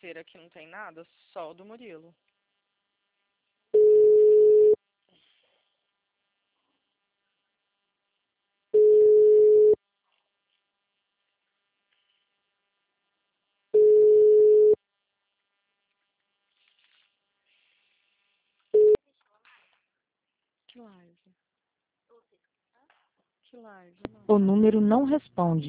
carteira aqui não tem nada, só o do Murilo. Que live? Que live? O número não responde.